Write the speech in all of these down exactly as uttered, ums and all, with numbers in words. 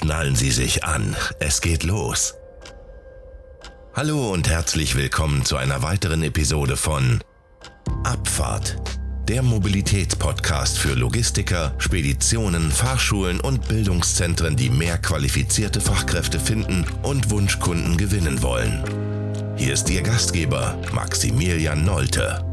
Schnallen Sie sich an, es geht los. Hallo und herzlich willkommen zu einer weiteren Episode von Abfahrt, der Mobilitätspodcast für Logistiker, Speditionen, Fahrschulen und Bildungszentren, die mehr qualifizierte Fachkräfte finden und Wunschkunden gewinnen wollen. Hier ist Ihr Gastgeber Maximilian Nolte.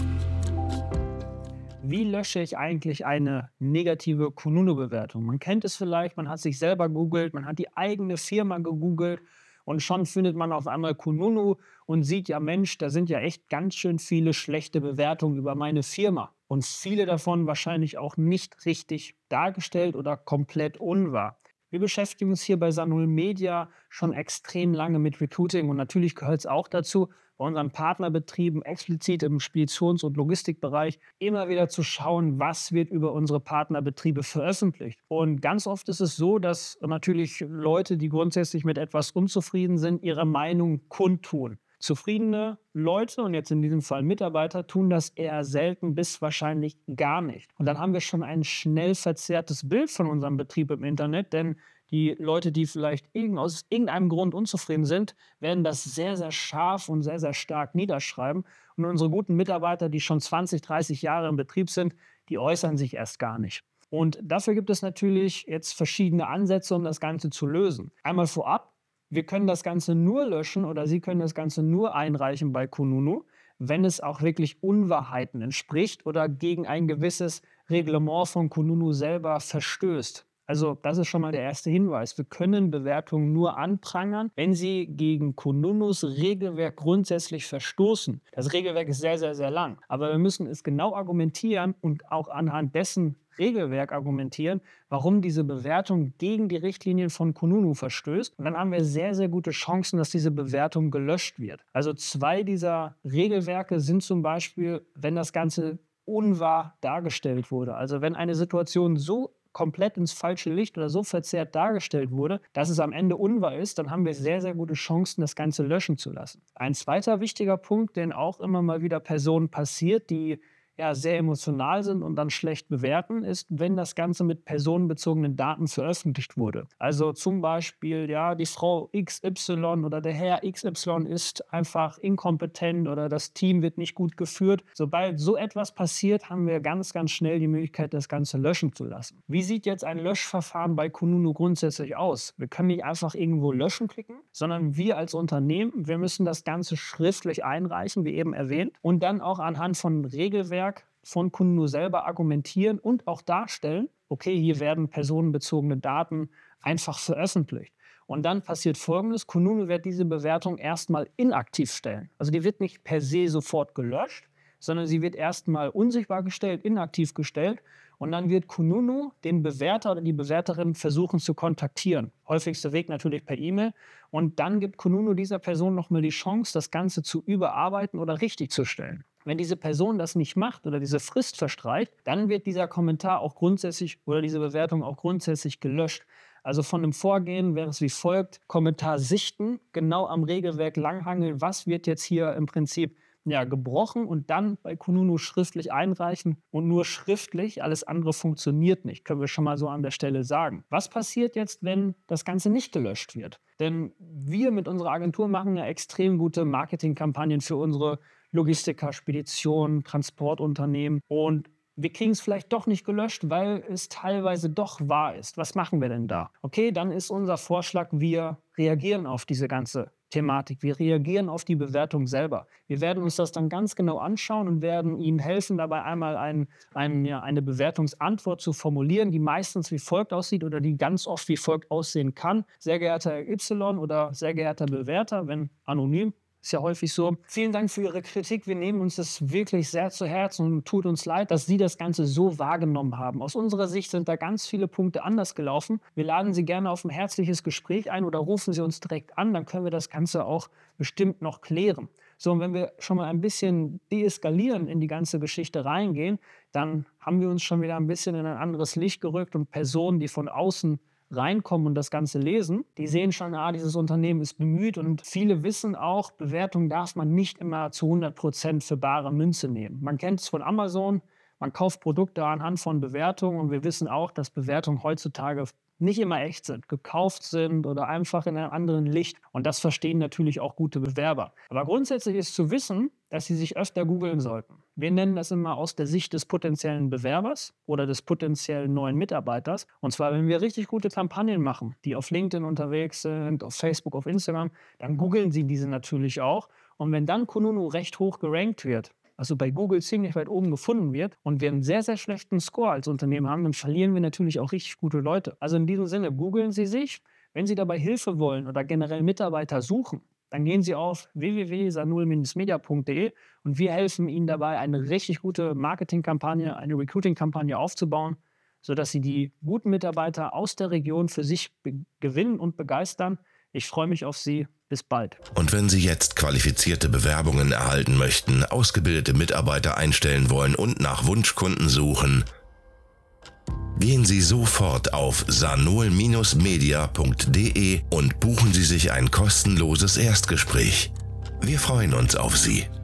Wie lösche ich eigentlich eine negative Kununu-Bewertung? Man kennt es vielleicht, man hat sich selber googelt, man hat die eigene Firma gegoogelt und schon findet man auf einmal Kununu und sieht, ja Mensch, da sind ja echt ganz schön viele schlechte Bewertungen über meine Firma. Und viele davon wahrscheinlich auch nicht richtig dargestellt oder komplett unwahr. Wir beschäftigen uns hier bei Sanol Media schon extrem lange mit Recruiting und natürlich gehört es auch dazu, bei unseren Partnerbetrieben explizit im Speditions- und Logistikbereich immer wieder zu schauen, was wird über unsere Partnerbetriebe veröffentlicht. Und ganz oft ist es so, dass natürlich Leute, die grundsätzlich mit etwas unzufrieden sind, ihre Meinung kundtun. Zufriedene Leute, und jetzt in diesem Fall Mitarbeiter, tun das eher selten bis wahrscheinlich gar nicht. Und dann haben wir schon ein schnell verzerrtes Bild von unserem Betrieb im Internet, denn die Leute, die vielleicht irgend, aus irgendeinem Grund unzufrieden sind, werden das sehr, sehr scharf und sehr, sehr stark niederschreiben. Und unsere guten Mitarbeiter, die schon zwanzig, dreißig Jahre im Betrieb sind, die äußern sich erst gar nicht. Und dafür gibt es natürlich jetzt verschiedene Ansätze, um das Ganze zu lösen. Einmal vorab: Wir können das Ganze nur löschen oder Sie können das Ganze nur einreichen bei Kununu, wenn es auch wirklich Unwahrheiten entspricht oder gegen ein gewisses Reglement von Kununu selber verstößt. Also das ist schon mal der erste Hinweis. Wir können Bewertungen nur anprangern, wenn sie gegen Kununus Regelwerk grundsätzlich verstoßen. Das Regelwerk ist sehr, sehr, sehr lang. Aber wir müssen es genau argumentieren und auch anhand dessen Regelwerk argumentieren, warum diese Bewertung gegen die Richtlinien von Kununu verstößt. Und dann haben wir sehr, sehr gute Chancen, dass diese Bewertung gelöscht wird. Also zwei dieser Regelwerke sind zum Beispiel, wenn das Ganze unwahr dargestellt wurde. Also wenn eine Situation so komplett ins falsche Licht oder so verzerrt dargestellt wurde, dass es am Ende unwahr ist, dann haben wir sehr, sehr gute Chancen, das Ganze löschen zu lassen. Ein zweiter wichtiger Punkt, den auch immer mal wieder Personen passiert, die ja sehr emotional sind und dann schlecht bewerten, ist, wenn das Ganze mit personenbezogenen Daten veröffentlicht wurde. Also zum Beispiel, ja, die Frau X Y oder der Herr X Y ist einfach inkompetent oder das Team wird nicht gut geführt. Sobald so etwas passiert, haben wir ganz, ganz schnell die Möglichkeit, das Ganze löschen zu lassen. Wie sieht jetzt ein Löschverfahren bei Kununu grundsätzlich aus? Wir können nicht einfach irgendwo löschen klicken, sondern wir als Unternehmen, wir müssen das Ganze schriftlich einreichen, wie eben erwähnt, und dann auch anhand von Regelwerk von Kununu selber argumentieren und auch darstellen, okay, hier werden personenbezogene Daten einfach veröffentlicht. Und dann passiert Folgendes: Kununu wird diese Bewertung erstmal inaktiv stellen. Also die wird nicht per se sofort gelöscht, sondern sie wird erstmal unsichtbar gestellt, inaktiv gestellt. Und dann wird Kununu den Bewerter oder die Bewerterin versuchen zu kontaktieren. Häufigster Weg natürlich per E-Mail. Und dann gibt Kununu dieser Person nochmal die Chance, das Ganze zu überarbeiten oder richtig zu stellen. Wenn diese Person das nicht macht oder diese Frist verstreicht, dann wird dieser Kommentar auch grundsätzlich oder diese Bewertung auch grundsätzlich gelöscht. Also von dem Vorgehen wäre es wie folgt: Kommentar sichten, genau am Regelwerk langhangeln, was wird jetzt hier im Prinzip ja, gebrochen, und dann bei Kununu schriftlich einreichen, und nur schriftlich, alles andere funktioniert nicht, können wir schon mal so an der Stelle sagen. Was passiert jetzt, wenn das Ganze nicht gelöscht wird? Denn wir mit unserer Agentur machen ja extrem gute Marketingkampagnen für unsere Logistiker, Speditionen, Transportunternehmen, und wir kriegen es vielleicht doch nicht gelöscht, weil es teilweise doch wahr ist. Was machen wir denn da? Okay, dann ist unser Vorschlag, wir reagieren auf diese ganze Thematik. Wir reagieren auf die Bewertung selber. Wir werden uns das dann ganz genau anschauen und werden Ihnen helfen, dabei einmal ein, ein, ja, eine Bewertungsantwort zu formulieren, die meistens wie folgt aussieht oder die ganz oft wie folgt aussehen kann: Sehr geehrter Herr Y oder sehr geehrter Bewerter, wenn anonym. Ist ja häufig so. Vielen Dank für Ihre Kritik. Wir nehmen uns das wirklich sehr zu Herzen und tut uns leid, dass Sie das Ganze so wahrgenommen haben. Aus unserer Sicht sind da ganz viele Punkte anders gelaufen. Wir laden Sie gerne auf ein herzliches Gespräch ein oder rufen Sie uns direkt an. Dann können wir das Ganze auch bestimmt noch klären. So, und wenn wir schon mal ein bisschen deeskalieren in die ganze Geschichte reingehen, dann haben wir uns schon wieder ein bisschen in ein anderes Licht gerückt, und Personen, die von außen reinkommen und das Ganze lesen, die sehen schon, ah, dieses Unternehmen ist bemüht, und viele wissen auch, Bewertungen darf man nicht immer zu hundert Prozent für bare Münze nehmen. Man kennt es von Amazon, man kauft Produkte anhand von Bewertungen, und wir wissen auch, dass Bewertungen heutzutage nicht immer echt sind, gekauft sind oder einfach in einem anderen Licht. Und das verstehen natürlich auch gute Bewerber. Aber grundsätzlich ist zu wissen, dass sie sich öfter googeln sollten. Wir nennen das immer aus der Sicht des potenziellen Bewerbers oder des potenziellen neuen Mitarbeiters. Und zwar, wenn wir richtig gute Kampagnen machen, die auf LinkedIn unterwegs sind, auf Facebook, auf Instagram, dann googeln sie diese natürlich auch. Und wenn dann Kununu recht hoch gerankt wird, also bei Google ziemlich weit oben gefunden wird und wir einen sehr, sehr schlechten Score als Unternehmen haben, dann verlieren wir natürlich auch richtig gute Leute. Also in diesem Sinne, googeln Sie sich. Wenn Sie dabei Hilfe wollen oder generell Mitarbeiter suchen, dann gehen Sie auf w w w punkt sanol media punkt d e und wir helfen Ihnen dabei, eine richtig gute Marketingkampagne, eine Recruiting-Kampagne aufzubauen, sodass Sie die guten Mitarbeiter aus der Region für sich gewinnen und begeistern. Ich freue mich auf Sie. Bis bald. Und wenn Sie jetzt qualifizierte Bewerbungen erhalten möchten, ausgebildete Mitarbeiter einstellen wollen und nach Wunschkunden suchen, gehen Sie sofort auf sanol media punkt d e und buchen Sie sich ein kostenloses Erstgespräch. Wir freuen uns auf Sie.